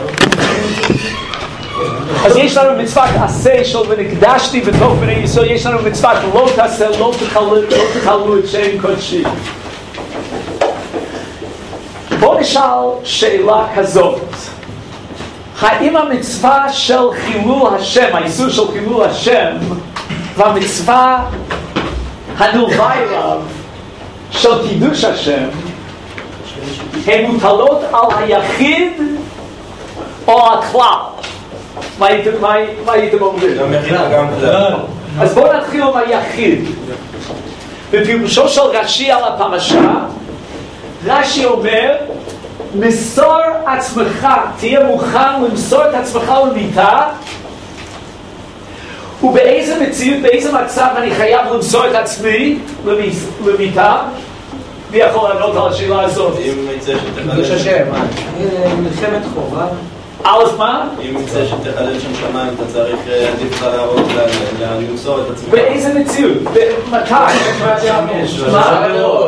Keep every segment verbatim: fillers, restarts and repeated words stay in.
אז יש לנו מצוות עשה של ונקדשתי בתוך בני ישראל, יש לנו מצוות לא תעשה, לא תחללו את שם קודשי. בוא נשאל שאלה כזאת, האם המצווה של חילול השם, האיסור של חילול השם והמצווה הנלווה אליו של קידוש השם הן מוטלות על היחיד או על הכלל? מה הייתם אומרים? גם יחיד וגם כלל. אז בואו נתחיל עם היחיד. בפירושו של רש"י על הפרשה, רש"י אומר, מסור עצמך, תהיה מוכן למסור את עצמך למיתה, ובאיזה מציאות, באיזה מצב אני חייב למסור את עצמי למיתה? מי יכול לענות על השאלה הזאת? אם יצא שתחלל קידוש השם, מלחמת חובה. אז מה? אם יצא שתחלל שם שמיים, אתה צריך עדיף לך להראות למסור את עצמך. באיזה מציאות? מתי? מה?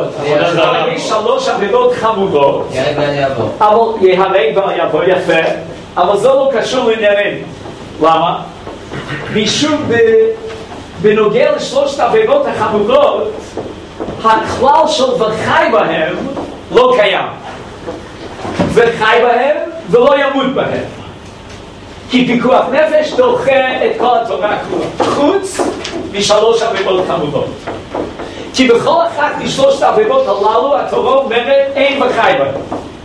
יש שלוש עבירות חמורות. יהרג ואל יעבור. אבל יהרג ואל יעבור, יפה. אבל זה לא קשור לענייננו. למה? משום בנוגע לשלושת העבירות החמורות, הכלל של וחי בהם לא קיים. וחי בהם ולא ימות בהם. כי פיקוח נפש דוחה את כל התורה כולה. חוץ משלוש עבירות חמורות. כי בכל אחת משלושת העבירות הללו התורה אומרת אין וחי בהם.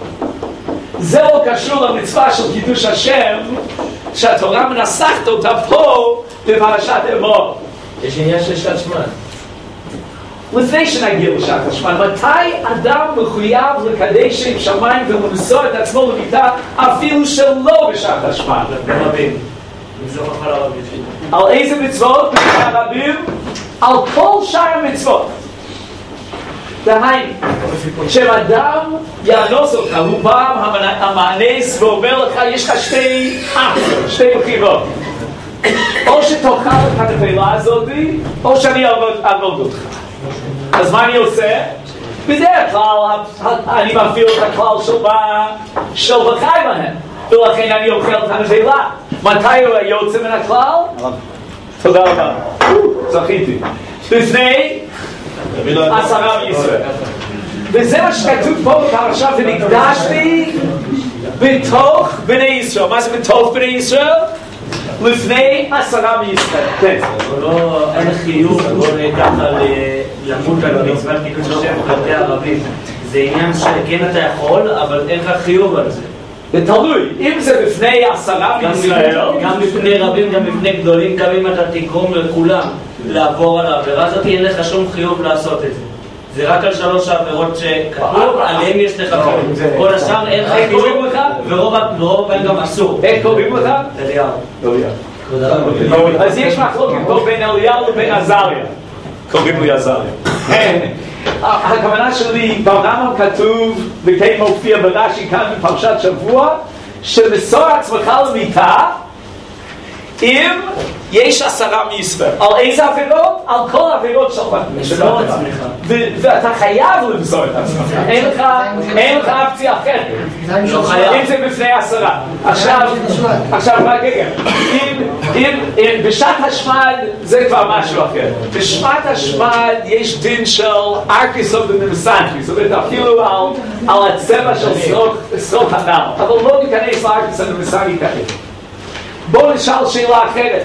זה לא קשור למצווה של קידוש השם שהתורה מנסחת אותה פה בפרשת אמור. יש עניין של שעת שמד. לפני שנגיע לשעת השמד, מתי אדם מחויב לקדש שם שמיים ולמסור את עצמו למיתה אפילו שלא בשעת השמד? ברבים. מזרח על הרבים. על איזה מצוות? ברבים? על כל שאר המצוות. דהיינו, כשאדם יאנוס אותך, הוא בא המאנס ואומר לך, יש לך שתי שתי בחירות. או שתאכל את הנפילה הזאת, או שאני אעבוד אותך. אז מה אני עושה? בדרך כלל אני מפעיל את הכלל של וחי בהם, ולכן אני אוכל את הנפילה. מתי הוא יוצא מן הכלל? תודה רבה, זכיתי. לפני עשרה מישראל. וזה מה שכתוב פה בפרשה, ונקדשתי בתוך בני ישראל. מה זה בתוך בני ישראל? לפני עשרה מישראל. כן. לא, אין חיוב, בוא ככה למות על מצוות קידוש השם כלפי הערבים. זה עניין שכן אתה יכול, אבל אין לך חיוב על זה. זה תלוי, אם זה בפני עשרה מישראל, גם בפני רבים, גם בפני גדולים, גם אם אתה תגרום לכולם לעבור על העבירה הזאת, אין לך שום חיוב לעשות את זה. זה רק על שלוש העבירות שכתוב, עליהם יש לך חיוב. כל השאר אין לך חיוב, ורוב בהם גם אסור. איך קוראים לך? אליהו. אליהו. אז יש מחלוקת פה בין אליהו לבין עזריה. קוראים לי עזריה. הכוונה שלי, ברמב"ם כתוב, וכן מופיע ברש"י כאן בפרשת שבוע, שמסור עצמך למיתה אם יש עשרה מישראל. על איזה עבירות? על כל העבירות שלך. מסור עצמך. ואתה חייב למסור את עצמך. אין לך אופציה אחרת. אם זה בפני עשרה. עכשיו רק רגע. אם בשעת השמד זה כבר משהו אחר. בשעת השמד יש דין של ארקיסון ומנסנטרי. זאת אומרת אפילו על הצבע של שרוך הנעל. אבל לא ניכנס לארקיסון ומנסנטרי כרגע. בואו נשאל שאלה אחרת.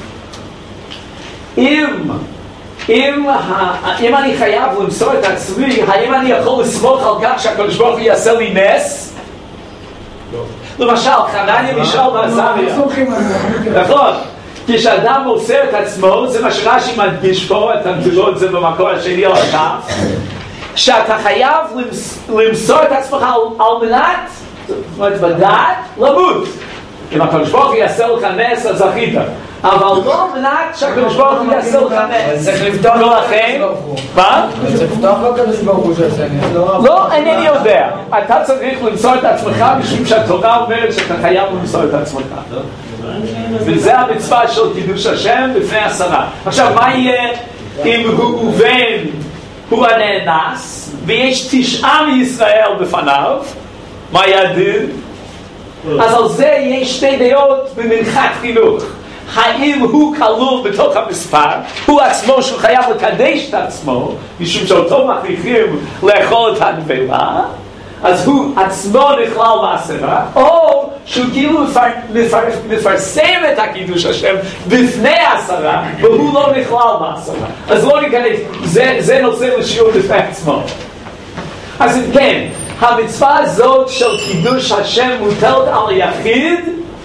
אם, אם, אם אני חייב למסור את עצמי, האם אני יכול לסמוך על כך שהקדוש ברוך הוא יעשה לי נס? לא. למשל, חנניה מישאל ועזריה. נכון. כשאדם מוסר את עצמו, זה מה שרש"י מדגיש פה, את הנקודות זה במקור השני על הכף, שאתה חייב למסור את עצמך על, על מנת, זאת אומרת, בדעת, למות. אם הקדוש ברוך הוא יעשה לך נס, אז זכית. אבל לא מנת שהקדוש ברוך הוא יעשה לך נס. צריך לפתוח לו לכן, מה? צריך לפתוח לו הקדוש ברוך הוא שעשה נס. לא, אינני יודע. אתה צריך למסור את עצמך משום שהתורה אומרת שאתה חייב למסור את עצמך. וזה המצווה של קידוש השם בפני עשרה. עכשיו, מה יהיה אם ראובן הוא הנאנס ויש תשעה מישראל בפניו? מה יהיה הדין? אז על זה יש שתי דעות במנחת חינוך. האם הוא כלול בתוך המספר, הוא עצמו שהוא חייב לקדש את עצמו, משום שאותו מכריחים לאכול את הנבלה, אז הוא עצמו נכלל בעשרה, או שהוא כאילו מפר, מפר, מפרסם את הקידוש השם בפני העשרה, והוא לא נכלל בעשרה. אז לא ניכנס, זה, זה נושא לשיעור בפני עצמו. אז אם כן, המצווה הזאת של קידוש השם מוטלת על היחיד,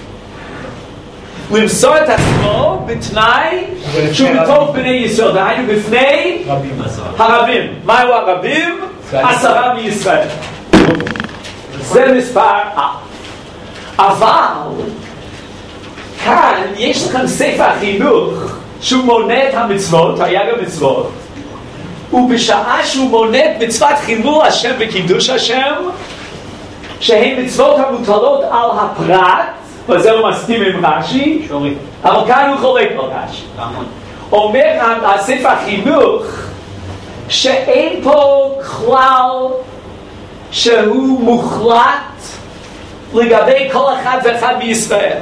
למסור את עצמו בתנאי שהוא בתוך בני ישראל, דהיינו בפני הרבים. מהו הרבים? עשרה מישראל. זה מספר אבל כאן יש לכם ספר החינוך שהוא מונה את המצוות, היה גם מצוות, ובשעה שהוא מונה את מצוות חילול השם וקידוש השם, שהן מצוות המוטלות על הפרט, וזה הוא מסכים עם רש"י, אבל כאן הוא חולק על רש"י. אומר הספר החינוך שאין פה כלל שהוא מוחלט לגבי כל אחד ואחד בישראל.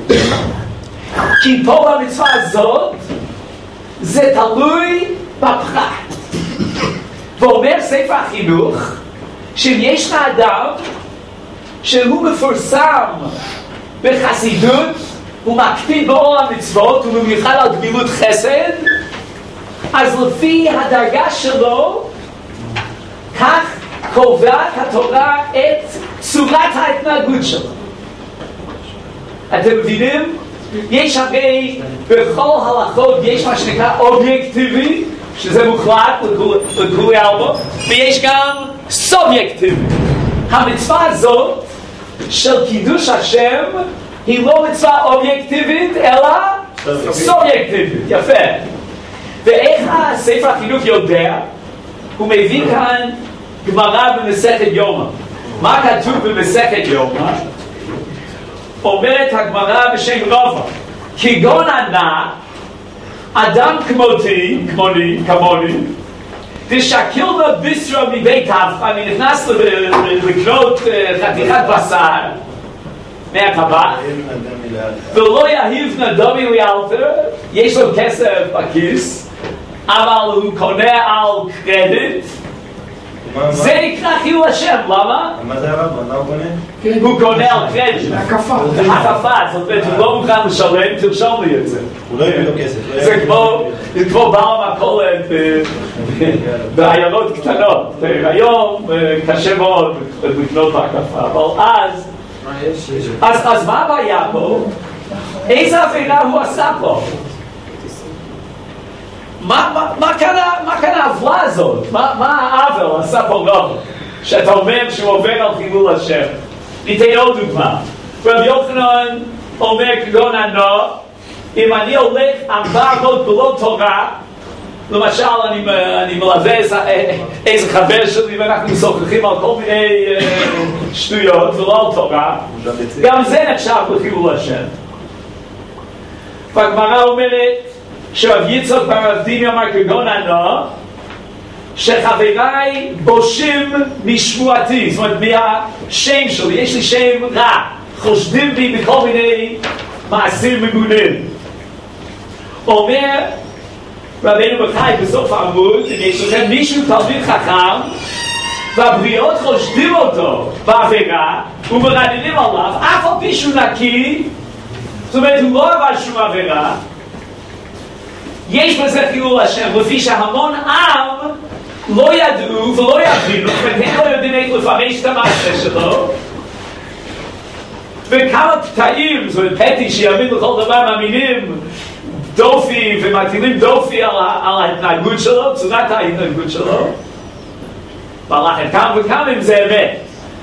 כי פה במצווה הזאת זה תלוי בפרט. ואומר ספר החינוך שאם יש אדם שהוא מפורסם בחסידות, הוא מקפיד באור המצוות ובמיוחד על גמילות חסד, אז לפי הדרגה שלו כך קובעת התורה את צורת ההתנהגות שלו. אתם מבינים? יש הרי בכל הלכות יש מה שנקרא אובייקטיבי, שזה מוחלט לכולי עלמא, ויש גם סובייקטיבי. המצווה הזאת של קידוש השם היא לא מצווה אובייקטיבית אלא סובייקטיבית. יפה. ואיך הספר החינוך יודע? הוא מביא כאן גמרא במסכת יומא. מה כתוב במסכת יומא? אומרת הגמרא בשם רבא, כגון ענה אדם כמותי, כמוני, כמוני, תשקל לו ביסרו מבית אבך, אני נכנס לקנות חתיכת בשר מהטבח, ולא יהיב נדומי לאלתר, יש לו כסף בכיס, אבל הוא קונה על קרדיט, זה נקרא חילול השם. למה? מה זה הרב? מה הוא קונה? הוא קונה על קרדיט. הקפה. הקפה, זאת אומרת, הוא לא מוכן לשלם, תרשום לי את זה. הוא לא יביא לו כסף. זה כמו בעל המכולת בעיירות קטנות. היום קשה מאוד לקנות בהקפה, אבל אז אז מה הבעיה פה? איזה עבירה הוא עשה פה? מה כאן העוולה הזאת? מה העוול עשה פה רב? שאתה אומר שהוא עובר על חילול השם. ניתן עוד דוגמה. רבי יוחנן אומר כגון ענו, אם אני הולך ארבע מאות בלא תורה, למשל אני, אני מלווה איזה, איזה חבר שלי ואנחנו משוחחים על כל מיני שטויות ולא על תורה, גם זה נחשב לחילול השם. והגמרא אומרת שרב יצחק בר אבדימי אמר כגון ענו, שחבריי בושים משמועתי, זאת אומרת מהשם שלי, יש לי שם רע, חושדים בי בכל מיני מעשים מגונים. אומר רבינו בחיי בסוף העמוד, אם יש לכם מישהו תלמיד חכם והבריות חושדים אותו בעבירה ומרדדים עליו, אף על פי שהוא נקי, זאת אומרת הוא לא עבר שום עבירה, יש בזה חילול השם, לפי שהמון עם לא ידעו ולא יבינו, והם לא יודעים איך לפרש את המעשה שלו, וכמה פתאים, זאת אומרת פתי שיאמין לכל דבר מאמינים דופי ומטילים דופי על, על ההתנהגות שלו, צורת ההתנהגות שלו, והלכת כמה וכמה אם זה אמת.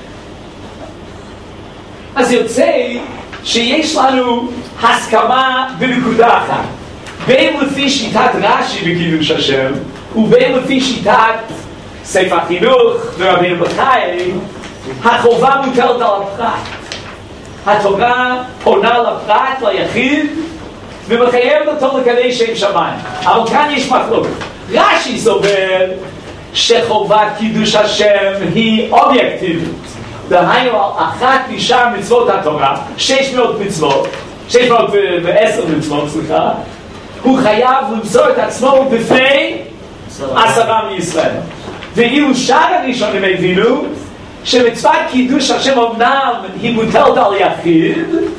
אז יוצא שיש לנו הסכמה בנקודה אחת, בין לפי שיטת רש"י בקידוש השם ובין לפי שיטת ספר החינוך ורבינו בחיי, החובה מוטלת על הפרט. התורה פונה לפרט, ליחיד, ומחייבת אותו לקדש שם שמיים. אבל כאן יש מחלוקת. רש"י סובר שחובת קידוש השם היא אובייקטיבית. דהיינו על אחת משאר מצוות התורה, שש מאות מצוות, שש מאות ועשר מצוות, סליחה, הוא חייב למסור את עצמו בפני עשרה מישראל. ואילו שאר הראשונים הבינו שמצוות קידוש השם אמנם היא מוטלת על יחיד,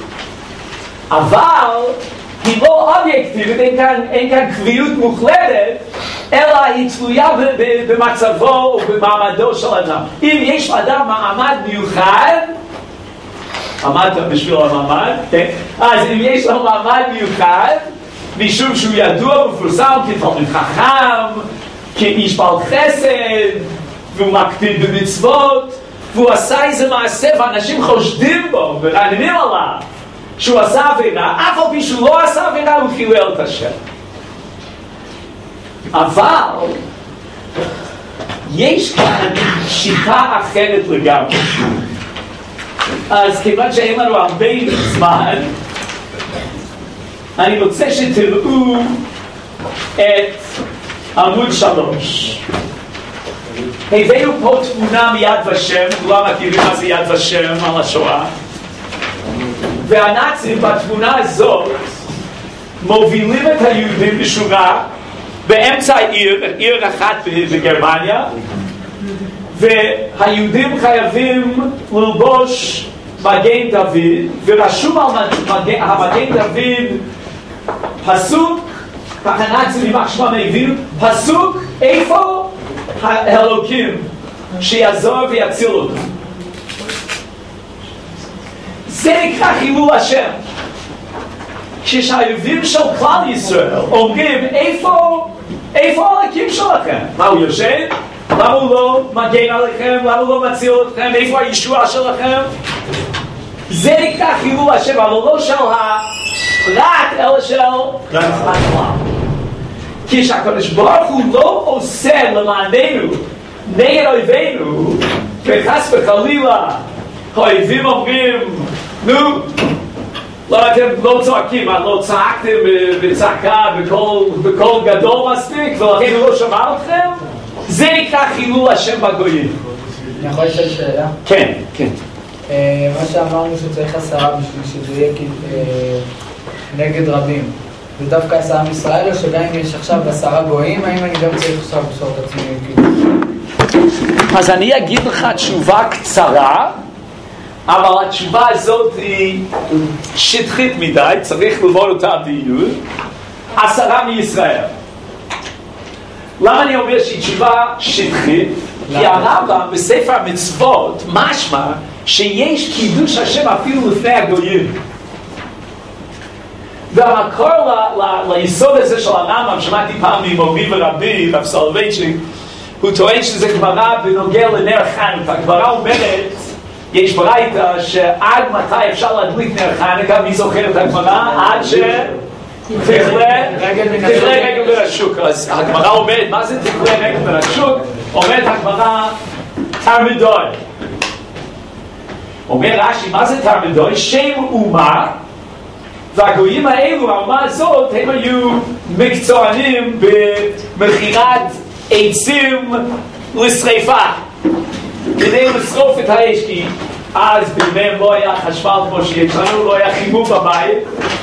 אבל היא לא אובייקטיבית, אין כאן, אין כאן קביעות מוחלטת, אלא היא תלויה במצבו ובמעמדו של אדם. אם יש לאדם מעמד מיוחד, עמדת בשביל המעמד, כן? אז אם יש לו מעמד מיוחד, משום שהוא ידוע ומפורסם כתלמיד חכם, כאיש בעל חסד, והוא מקפיד במצוות, והוא עשה איזה מעשה ואנשים חושדים בו ורעננים עליו שהוא עשה עבירה, אף על פי שהוא לא עשה עבירה, הוא חילל את השם. אבל יש כאן שיטה אחרת לגמרי. אז כיוון שאין לנו הרבה זמן, אני רוצה שתראו את עמוד שלוש. הבאנו פה תמונה מיד ושם, כולם מכירים מה זה יד ושם על השואה, והנאצים בתמונה הזאת מובילים את היהודים בשורה באמצע העיר, עיר אחת בגרמניה, והיהודים חייבים ללבוש מגן דוד, ורשום על מגן, המגן דוד פסוק, ככה נאצים יימח שמם הבינו, פסוק איפה האלוקים שיעזור ויציל אותו. זה נקרא חילול השם. כשהאויבים של כלל ישראל אומרים איפה, איפה האלוקים שלכם? מה, הוא יושב? למה הוא לא מגן עליכם? למה הוא לא מציל אתכם? איפה הישועה שלכם? זה נקרא חילול השם, אבל לא של הפרט, אלא של הכלל. כשהקדוש ברוך הוא לא עושה למעננו נגד אויבינו, וחס וחלילה האויבים אומרים, נו, לא, אתם לא צועקים, לא צעקתם בצעקה בקול גדול מספיק, ולכן הוא לא שמע אתכם? זה נקרא חילול השם בגויים. אני יכול לשאול שאלה? כן, כן. מה שאמרנו שצריך עשרה בשביל שזה יהיה נגד רבים. זה דווקא עשה עם ישראל, או שגם אם יש עכשיו עשרה גויים, האם אני גם צריך עכשיו לשאול את עצמי כאילו? אז אני אגיד לך תשובה קצרה, אבל התשובה הזאת היא שטחית מדי, צריך ללמוד אותה בעיון. עשרה מישראל. למה אני אומר שהיא תשובה שטחית? כי הרמב"ם בספר המצוות משמע שיש קידוש השם אפילו לפני הגויים. והמקור ל- ל- ליסוד הזה של הרמב"ם, שמעתי פעם ממורי ורבי, רב סולובייצ'יק, הוא טוען שזה גמרא בנוגע לנר חנוכה. הגמרא אומרת, יש ברייתא שעד מתי אפשר להדליק נר חנוכה, מי זוכר את הגמרא? עד ש... תכלה רגל מן השוק. אז הגמרא אומרת, מה זה תכלה רגל מן השוק? אומרת הגמרא, תרמדוי. אומר רש"י, מה זה תרמדוי? שם אומה, והגויים האלו, האומה הזאת, הם היו מקצוענים במכירת עצים לשריפה, כדי לשרוף את האש, כי אז בימיהם לא היה חשמל כמו שיש לנו, לא היה חימום בבית.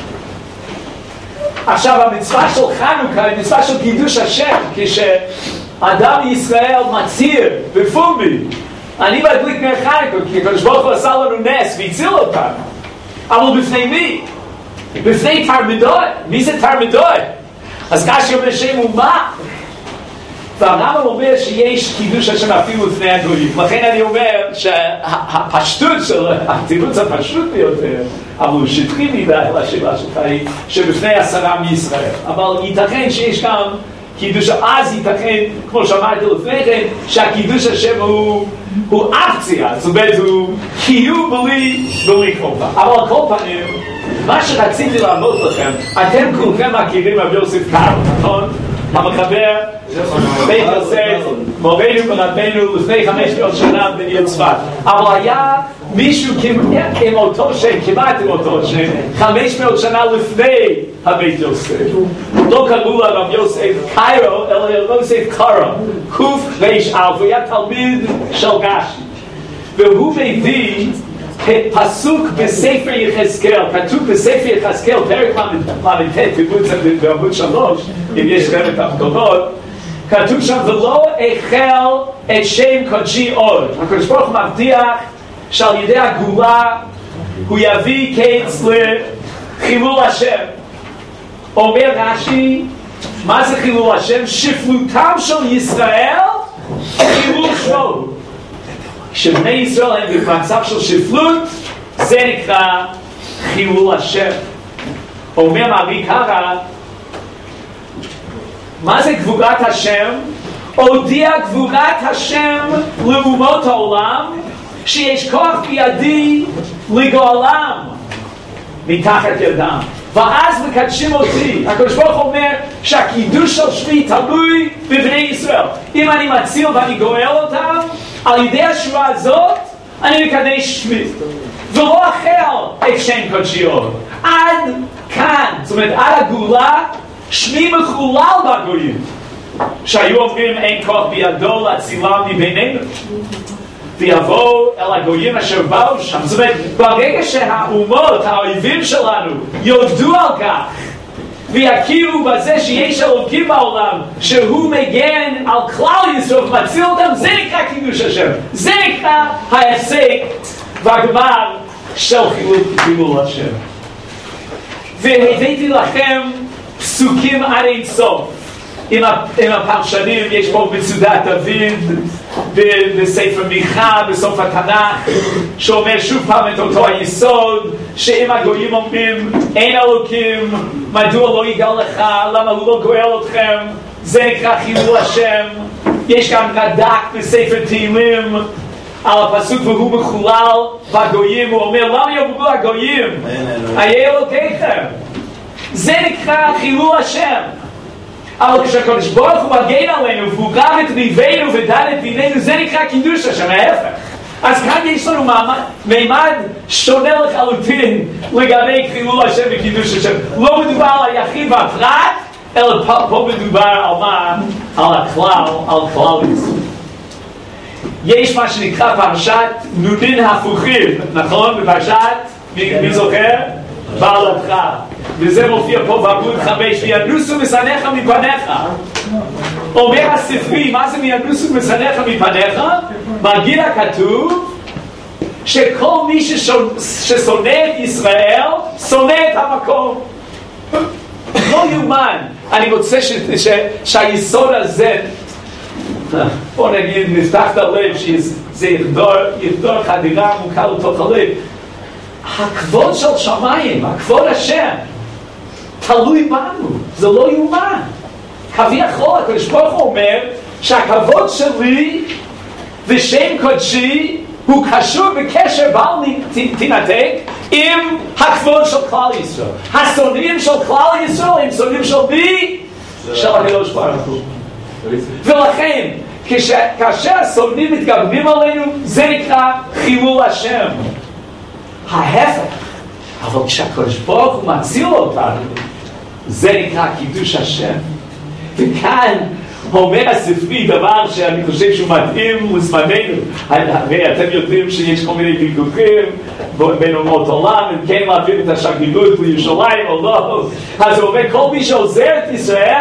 עכשיו המצווה של חנוכה היא מצווה של קידוש השם, כשאדם מישראל מצהיר בפומבי, אני מדליק נר חנוכה, כי הקדוש ברוך הוא עשה לנו נס והציל אותנו. אבל בפני מי? בפני תרמדוי. מי זה תרמדוי? אז כאשר אומר שם אומה, והרמב"ם אומר שיש קידוש השם אפילו לפני הגויים. לכן אני אומר שהפשטות של התירוץ הפשוט ביותר, אבל הוא שטחי מדי לשאלה שלך היא שבפני עשרה מישראל. אבל ייתכן שיש גם קידוש, אז ייתכן, כמו שאמרתי לפני כן, שהקידוש השם הוא הוא אקציה, זאת אומרת הוא קיום בלי בלי כל פעם. אבל על כל פנים, מה שרציתי לענות לכם, אתם כולכם מכירים רבי יוסף קארו, נכון? המחבר בית יוסף, מורנו ורבנו לפני חמש מאות שנה בעיר צפת. אבל היה מישהו עם אותו שם, כמעט עם אותו שם, חמש מאות שנה לפני הבית יוסף. לא קראו לה רב יוסף קארו, אלא רב יוסף קארו, קוף ריש אלף, הוא היה תלמיד של גשי. והוא מביא פסוק בספר יחזקאל, כתוב בספר יחזקאל, פרק ל"ט, תראו את זה בעמוד שלוש, אם יש לכם את הכתובות, כתוב שם, ולא החל את שם קודשי עוד. הקדוש ברוך הוא מבטיח שעל ידי הגאולה הוא יביא קץ לחילול השם. אומר רש"י, מה זה חילול השם? שפלותם של ישראל חילול שמו. כשבני ישראל הם במצב של שפלות, זה נקרא חילול השם. אומר מארי קרא, מה זה גבורת השם? הודיע גבורת השם לאומות העולם שיש כוח בידי לגאולם מתחת ידם, ואז מקדשים אותי. הקדוש ברוך הוא אומר שהקידוש של שמי תלוי בבני ישראל. אם אני מציל ואני גואל אותם, על ידי השורה הזאת אני מקדש שמי, ולא אחר את שם קודשי עוד. עד כאן, זאת אומרת עד הגאולה, שמי מחולל בגויים, שהיו אומרים אין כוח בידו להצילם מבינינו, ויבואו אל הגויים אשר באו שם. זאת אומרת, ברגע שהאומות, האויבים שלנו, יודו על כך ויכירו בזה שיש אלוקים בעולם שהוא מגן על כלל ישראל ומציל אותם, זה נקרא קידוש השם, זה נקרא ההפסק והגמר של חילול השם. והבאתי לכם פסוקים עד אין סוף עם הפרשנים. יש פה מצודת דוד בספר מיכה בסוף התנ"ך, שאומר שוב פעם את אותו היסוד, שאם הגויים אומרים אין אלוקים, מדוע לא יגאל לך, למה הוא לא גואל אתכם, זה נקרא חילול השם. יש גם רד"ק בספר תהילים על הפסוק והוא מחולל בגויים, הוא אומר למה יאמרו הגויים איה אלוקיכם, זה נקרא חילול השם. אבל כשהקדוש ברוך הוא מגן עלינו והוא רב את ריבנו ודן את דיננו, זה נקרא קידוש השם, ההפך. אז כאן יש לנו מימד שונה לחלוטין לגבי חילול השם וקידוש השם. לא מדובר על היחיד והפרט, אלא פה מדובר על מה? על הכלל, על כלל ישראל. יש מה שנקרא פרשת נונין הפוכים, נכון? בפרשת, מי זוכר? בעלתך. וזה מופיע פה בעמוד חמש, וינוסו משנאיך מפניך. אומר הספרי, מה זה וינוסו משנאיך מפניך? מגיע כתוב שכל מי ששונא את ישראל שונא את המקום. לא יומן. אני רוצה ש, ש, שהיסוד הזה, בוא נגיד, נפתח את הלב, שזה יחדור, יחדור חדירה עמוקה לתוך הלב. הכבוד של שמיים, הכבוד השם, תלוי בנו, זה לא יומן. כביכול, הקדוש ברוך הוא אומר שהכבוד שלי ושם קודשי הוא קשור בקשר בל תנתק עם הכבוד של כלל ישראל. השונאים של כלל ישראל הם שונאים של מי? של הקדוש ברוך הוא. ולכן, כאשר השונאים מתגברים עלינו, זה נקרא חילול השם. ההפך, אבל כשהקדוש ברוך הוא מציל אותנו, זה נקרא קידוש השם. וכאן אומר הספרי דבר שאני חושב שהוא מתאים לזמננו. הרי אתם יודעים שיש כל מיני ויכוחים בין אומות עולם, אם כן להעביר את השגרירות לירושלים או לא. אז הוא אומר, כל מי שעוזר את ישראל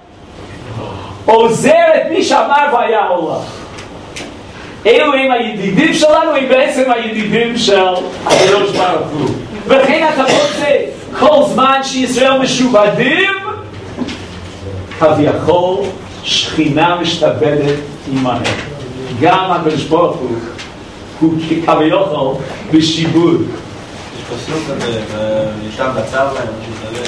עוזר את מי שאמר והיה עולם. אלו הם הידידים שלנו, הם בעצם הידידים של הקדוש ברוך הוא. וכן אתה רוצה, כל זמן שישראל משובדים, כביכול שכינה משתבדת עמהם. גם הקדוש ברוך הוא הוא כביכול בשיבוד. יש פסוק כזה, וישב בצר להם, משהו כזה.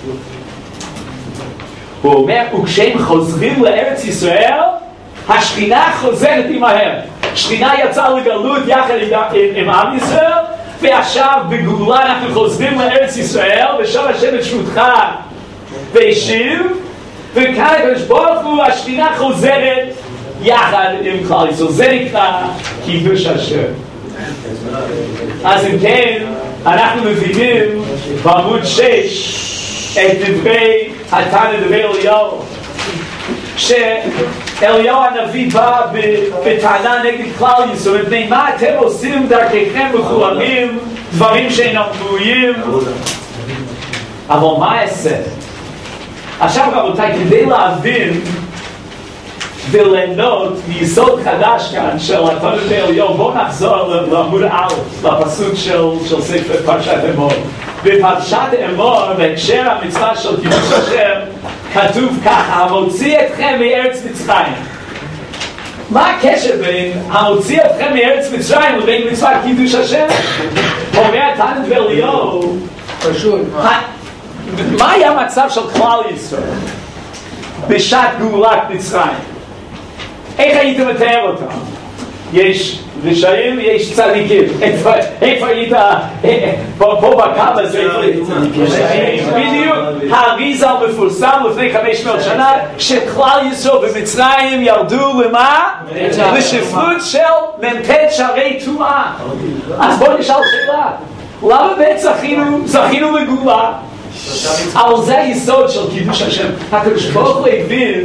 הוא אומר, וכשהם חוזרים לארץ ישראל, השכינה חוזרת עמהם. שכינה יצאה לגלות יחד עם עם ישראל, ועכשיו בגאולה אנחנו חוזרים לארץ ישראל, ושם השם את שבותך והשיב, וכאן הקדוש ברוך הוא, השכינה חוזרת יחד עם כלל ישראל. זה נקרא קידוש השם. אז אם כן, אנחנו מבינים בעמוד שש את דברי התנא דבי אליהו, אליהו הנביא בא בטענה נגד כלל ישראל, מפני מה אתם עושים דרככם מחולמים, דברים שאינם ראויים. אבל מה אעשה? עכשיו רבותיי, כדי להבין וליהנות מיסוד חדש כאן של התורת אליהו, בואו נחזור לעמוד א', לפסוק של, של ספר פרשת אמור. בפרשת אמור, בהקשר המצווה של קידוש השם, כתוב ככה: המוציא אתכם מארץ מצרים. מה הקשר בין המוציא אתכם מארץ מצרים לבין מצוות קידוש השם? אומר התנא ואליהו, פשוט. מה היה המצב של כלל ישראל בשעת גאולת מצרים? איך היית מתאר אותם? יש רשעים, יש צדיקים. איפה היית? פה בקו הזה בדיוק האריזה המפורסם לפני חמש מאות שנה שכלל ישראל במצרים ירדו למה? לשפלות של מ"ט שערי טומאה. אז בואו נשאל שאלה, למה באמת זכינו לגאולה? אבל זה היסוד של קידוש השם. הקדוש ברוך הוא הבין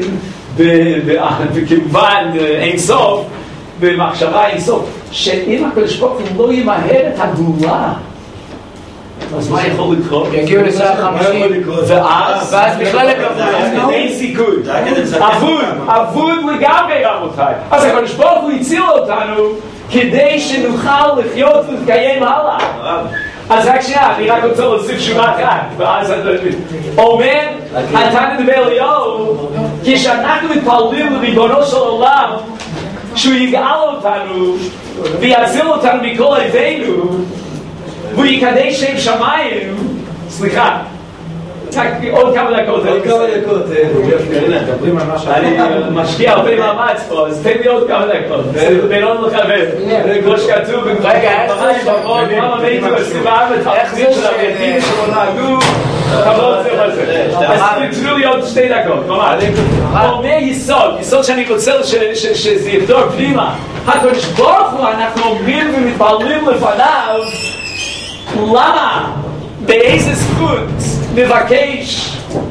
וכמובן אין סוף במחשבה אין סוף שאם הקדוש ברוך הוא לא ימהר את הגאולה, אז מה יכול לקרות? יגיעו לשעה חמישים ואז ואז בכלל לקבל אין סיכוי, אבוד, אבוד לגמרי רבותיי. אז הקדוש ברוך הוא הציל אותנו כדי שנוכל לחיות ולקיים הלאה. אז רק שנייה, אני רק רוצה להוסיף שומה כאן, ואז אומר התנא ואליהו, כשאנחנו מתפללים לריבונו של עולם שהוא יגאל אותנו ויציל אותנו מכל אויבינו והוא יקדש שם שמיים, סליחה, עוד כמה דקות, עוד כמה דקות, אני משקיע הרבה מאמץ פה, אז תן לי עוד כמה דקות, בינון לחבר, כמו שכתוב רגע, ממש בברון, כמה מיתו הסביבה ותחזית של הביתים שלו נהגו, כבוד זה וזה. אז תתנו לי עוד שתי דקות, ממש. אומר יסוד, יסוד שאני רוצה שזה יחדור פנימה. הקדוש ברוך הוא, אנחנו אומרים ומתפללים לפניו, למה? באיזה זכות מבקש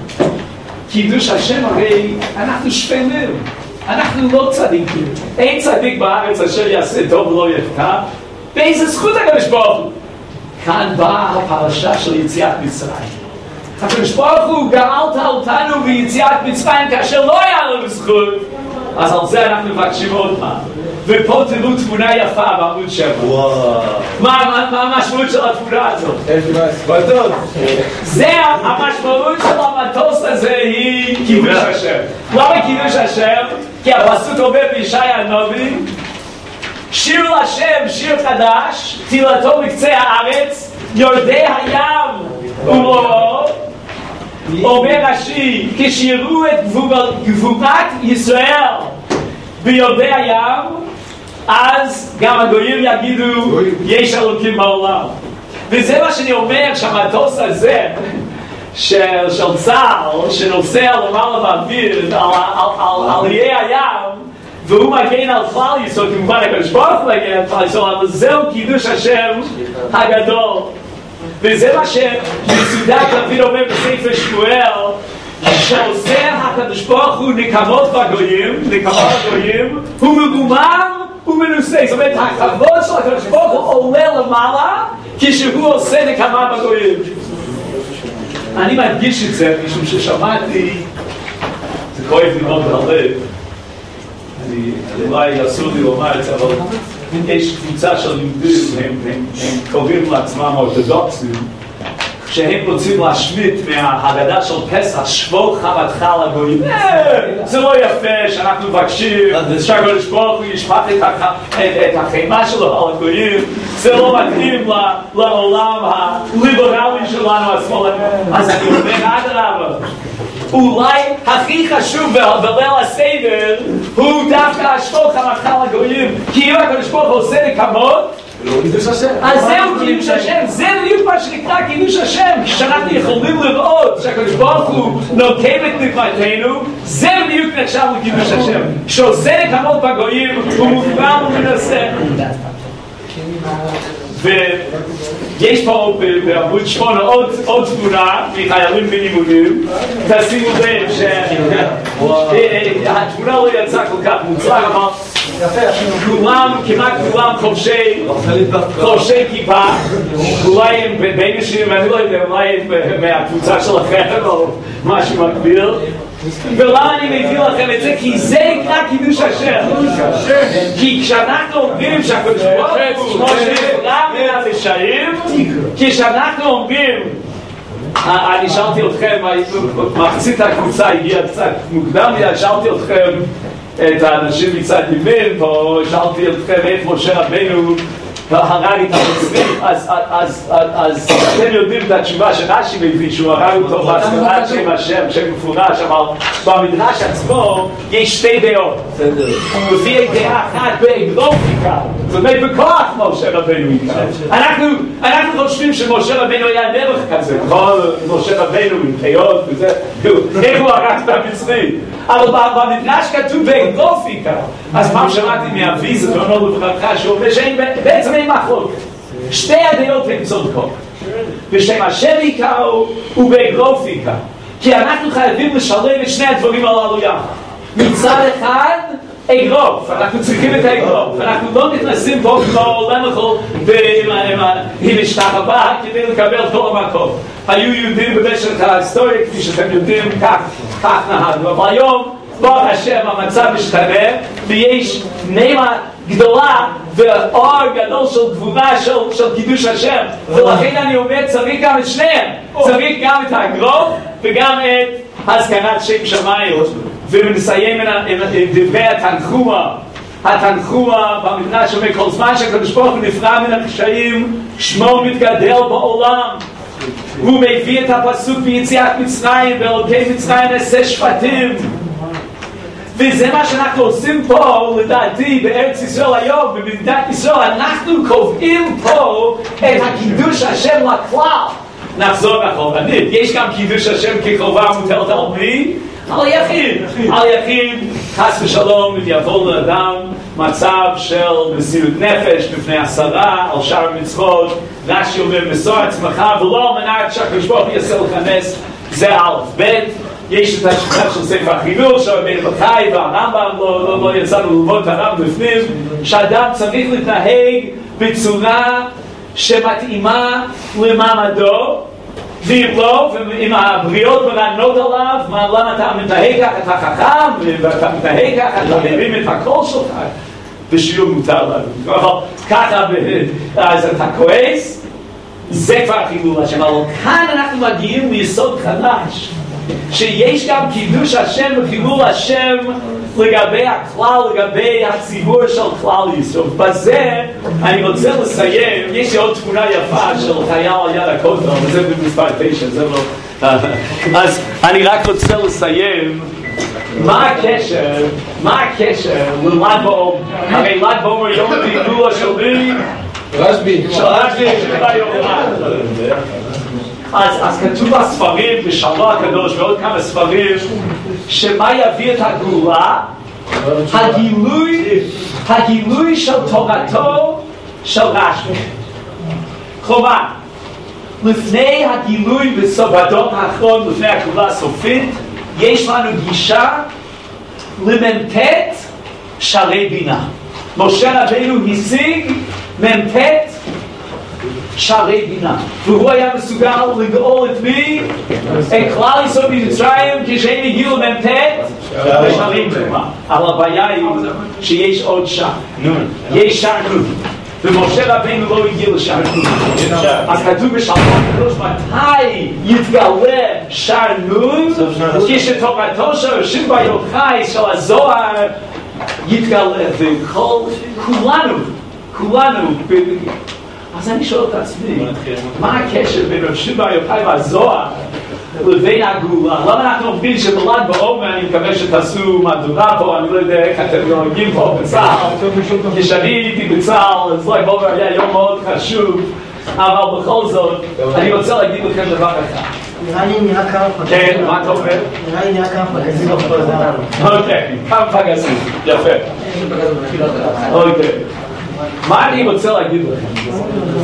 קידוש השם? הרי אנחנו שפלים, אנחנו לא צדיקים, אין צדיק בארץ אשר יעשה טוב ולא יחטא. באיזה זכות הקדוש ברוך הוא? כאן באה הפרשה של יציאת מצרים. הקדוש ברוך הוא גאלת אותנו ביציאת מצרים כאשר לא היה לנו זכות, אז על זה אנחנו מבקשים עוד פעם. ופה תראו תמונה יפה בעמוד שבע. מה המשמעות של התמונה הזאת? זה המשמעות של המטוס הזה היא קידוש השם. למה קידוש השם? כי הפסוק אומר בישעיה הנביא, שיר לשם שיר חדש, תהילתו בקצה הארץ, יורדי הים ומורו. אומר רש"י, כשיראו את גבורת ישראל ביורדי הים, אז גם הגויים יגידו יש אלוקים בעולם. וזה מה שאני אומר, שהמטוס הזה של, של צה"ל שנוסע למעלה באוויר על, על, על, על איי הים והוא מגן על כלל ישראל, כמובן הקדוש ברוך הוא מגן על כלל ישראל, אבל זהו קידוש השם הגדול. וזה מה שמצודק דוד אומר בספר שמואל, שעושה הקדוש ברוך הוא נקמות בגויים, נקמות בגויים, הוא מרומם ומנוסה. זאת אומרת, הכבוד של הקדוש ברוך הוא עולה למעלה כשהוא עושה נקמה בגויים. אני מדגיש את זה משום ששמעתי, זה כואב לי מאוד בלב, אני אולי אסור לי לומר את זה, אבל יש קבוצה של יהודים, הם, הם, הם קוראים לעצמם אורתודוקסים, שהם רוצים להשמיט מההגדה של פסח, שבו חמתך לגויים. זה לא יפה שאנחנו מבקשים שהקדוש ברוך הוא ישפט את החימה שלו על הגויים. זה לא מתאים לעולם הליברלי שלנו השמאלני. אז אני אומר אדרבה, אולי הכי חשוב בליל הסדר הוא דווקא השפוך חמתך לגויים, כי אם הקדוש ברוך הוא עושה נקמות, אז זהו קידוש השם. זה בדיוק מה שנקרא קידוש השם, כשאנחנו יכולים לראות שהקדוש ברוך הוא נוקם את נקמתנו, זה בדיוק נחשב לקידוש השם. כשעושה נקמות בגויים הוא מופרע ומנסה. ויש פה בעמוד שמונה עוד, עוד תמונה מחיילים בלימודים. תשימו לב שהתמונה לא יצאה כל כך מוצלח, אבל כולם, כמעט כולם חובשי, חובשי כיפה, אולי הם בין ישנים, אני לא יודע, אולי הם מהקבוצה שלכם או משהו מקביל. ולמה אני מביא לכם את זה? כי זה נקרא קידוש השם. כי כשאנחנו אומרים שהקדוש ברוך הוא כמו שנקרא מהרשעים, כשאנחנו אומרים, אני שאלתי אתכם, מחצית הקבוצה הגיעה קצת מוקדם, שאלתי אתכם את האנשים מצד ימין, או שאלתי אתכם את משה רבנו הרג את המצרים, אז אתם יודעים את התשובה שנשי מביא, שהוא הרג אותו בהזכרת שם השם, שם מפורש, אבל במדרש עצמו יש שתי דעות. הוא מביא דעה אחת באגרופיקה, זאת אומרת בכוח משה רבנו איתה. אנחנו חושבים שמשה רבנו היה נלך כזה, כל משה רבנו עם פיות וזה, איך הוא הרג את המצרים. אבל במדרש כתוב באגרופיקה, אז פעם שמעתי מאבי זכרונו לברכה שהוא אומר שאין בעצם אין מחלוקת, שתי הדעות הן צודקות, ושם השם עיקרו הוא באגרופיקה, כי אנחנו חייבים לשלם את שני הדברים הללו יחד. מצד אחד אגרוף, אנחנו צריכים את האגרוף, אנחנו לא נכנסים פה כמו למחול עם השתחווה כדי לקבל כל המקום. היו יהודים במשך ההיסטוריה, כפי שאתם יודעים, כך נהגנו, אבל היום ברוך השם המצב משתנה ויש נעימה גדולה ואור גדול של תבונה של, של קידוש השם, ולכן אני אומר צריך גם את שניהם, צריך גם את האגרוף וגם את הזכרת שם שמיים. ונסיים עם דברי התנחומה. התנחומה במדרש אומר כל זמן שהקדוש ברוך הוא נפרע מן הקשיים שמו מתגדל בעולם. הוא מביא את הפסוק ביציאת מצרים ואלוקי מצרים נעשה שבטים, וזה מה שאנחנו עושים פה לדעתי בארץ ישראל היום. במדינת ישראל אנחנו קובעים פה את הקידוש השם לכלל. נחזור אחורנית, יש גם קידוש השם כחובה מוטלת על מי? על יחיד. על יחיד חס ושלום יבוא לאדם מצב של מסירות נפש בפני עשרה על שאר המצוות, רש"י אומר מסור עצמך ולא על מנת שהקדוש ברוך הוא יעשה לך נס. זה א' ב'. יש את השכונה של ספר החינוך של רבי חי והרמב"ם, לא, לא, לא יצאנו ללמוד את הרמב"ם בפנים, שאדם צריך להתנהג בצורה שמתאימה למעמדו, ואם לא, ואם הבריאות מרענות עליו, למה אתה מתנהג ככה, אתה חכם, ואתה מתנהג ככה, אתה מרים את הקול שלך, ושיעור מותר לנו. אבל ככה, אז אתה כועס, זה כבר חילול השם. אבל כאן אנחנו מגיעים ליסוד חדש, שיש גם קידוש השם וחילול השם לגבי הכלל, לגבי הציבור של כלל ישראל. בזה אני רוצה לסיים. יש לי עוד תמונה יפה של חייל על יד הכותל, וזה במספר תשע, זה לא... אז אני רק רוצה לסיים. מה הקשר, מה הקשר לל"ג בעומר? הרי ל"ג בעומר יום ההילולה של מי? רשב"י. של רשב"י, של יום אחד. אז, אז כתוב בספרים, בשלוע הקדוש ועוד כמה ספרים, שמה יביא את הגאולה? הגילוי, הגילוי של תורתו של רשב"י. כלומר, לפני הגילוי בדור האחרון, לפני הגאולה הסופית, יש לנו גישה למ"ט שערי בינה. משה רבנו השיג מ"ט שערי בינה, והוא היה מסוגל לגאול את מי? את כלל ישראל ממצרים כשהם הגיעו למ"ט שערי בינה. אבל הבעיה היא שיש עוד שער, יש שער נון, ומשה רבנו לא הגיע לשער נון. אז כתוב בשלח הקדוש מתי יתגלה שער נון? כשתורתו של ראשית ביוחאי של הזוהר יתגלה, וכולנו, כולנו אז אני שואל את עצמי, מה הקשר בין רב שמעון בר יוחאי והזוהר לבין הגאולה? למה אנחנו אומרים שבל"ג בעומר, אני מקווה שתעשו מהדורה פה, אני לא יודע איך אתם נוהגים פה בצה"ל, כשאני הייתי בצה"ל, אז ל"ג בעומר היה יום מאוד חשוב, אבל בכל זאת, אני רוצה להגיד לכם דבר אחד. נראה לי נראה כמה פגזים. כן, מה אתה אומר? נראה לי נראה כמה פגזים לא כל הזמן. אוקיי, כמה פגזים, יפה. אוקיי. מה אני רוצה להגיד לכם?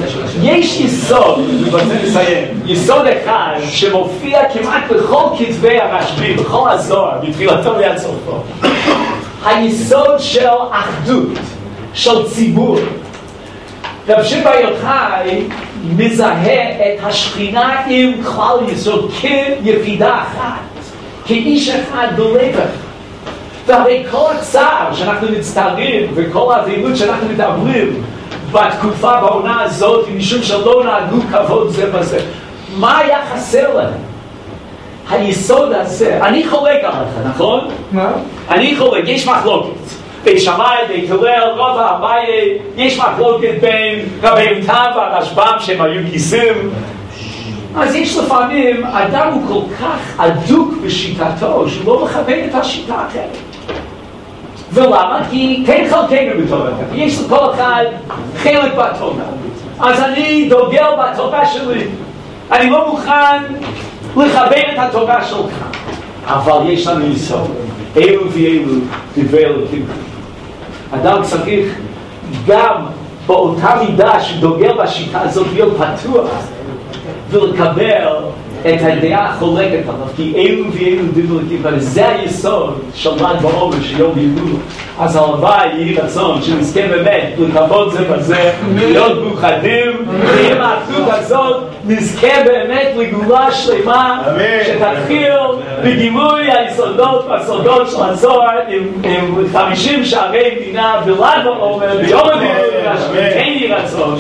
יש יסוד, אני רוצה לסיים, יסוד אחד שמופיע כמעט בכל כתבי הרשב"י, בכל הזוהר, בתחילתו ועד סופו. היסוד של אחדות, של ציבור. רב שמעון בר יוחאי מזהה את השכינה עם כלל יסוד כיחידה אחת, כאיש אחד בלב אחד. והרי כל הצער שאנחנו מצטערים וכל האבלות שאנחנו מדברים בתקופה בעונה הזאת, משום שלא נהגו כבוד זה בזה, מה היה חסר להם? היסוד הזה. אני חולק עליך, נכון? מה? אני חולק, יש מחלוקת. בית שמאי, בית הלל, רב אביי, יש מחלוקת בין רבי תם והרשב"ם שהם היו גיסים. אז יש לפעמים, אדם הוא כל כך אדוק בשיטתו, שלא מכבד את השיטה אחרת. ולמה? כי כן חלקנו בתורה. יש לכל אחד חלק בתורה. אז אני דוגל בתורה שלי. אני לא מוכן לכבד את התורה שלך. אבל יש לנו יסוד. אלו ואלו דברי אלוקים. אדם צריך גם באותה מידה שדוגל בשיטה הזאת להיות פתוח ולקבל את הדעה החולקת עליו, כי אלו ואלו דברי אלוקים, וזה היסוד של ל"ג בעומר של יום אלול. אז הלוואי יהי רצון שנזכה באמת לכבוד זה בזה, להיות מאוחדים, ועם האחדות הזאת נזכה באמת לגאולה שלמה שתתחיל בגילוי היסודות והסודות של הזוהר עם חמישים שערי מדינה בל"ג בעומר ביום אלול, כן יהי רצון.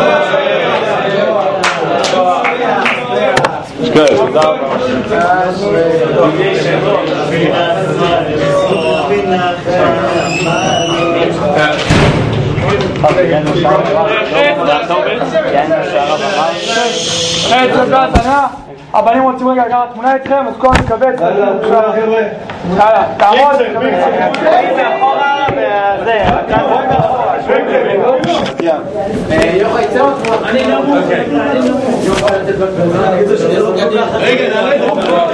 כן, תודה רבה. הבנים רוצים רגע לקחת תמונה איתכם, אז כוח נקבץ. יאללה, תעמוד. יוחאי, צא אותך. רגע, נעלה